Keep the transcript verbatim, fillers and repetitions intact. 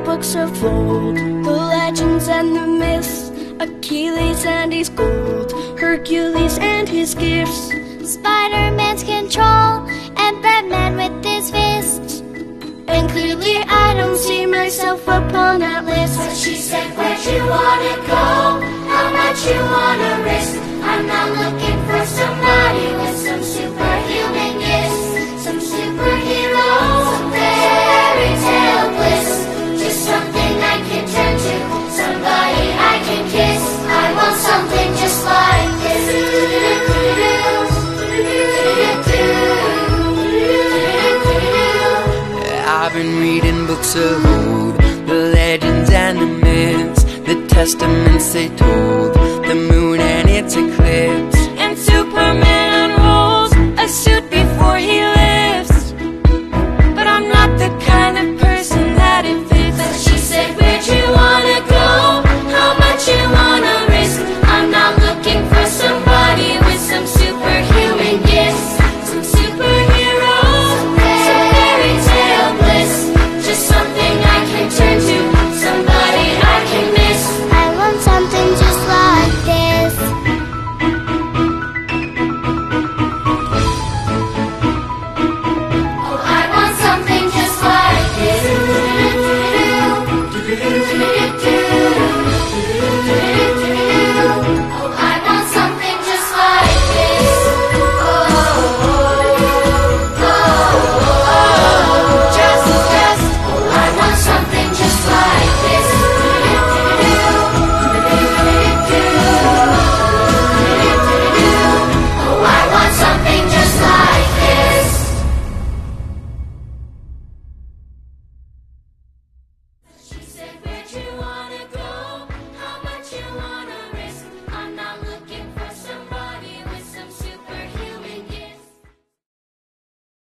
reading books of old, the legends and the myths, Achilles and his gold, Hercules and his gifts, Spider-Man's control, and Batman with his fists. And clearly I don't see myself upon that list. But she said, where'd you wanna go? How much you wanna risk? I'm not looking for somebody with some superhuman gifts, some superhero, some fairy tale bliss. Just something I can turn to, somebody I can kiss. I want something just like this. I've been reading books of old, the legends and the myths, the testaments they told, the moon and its eclipse,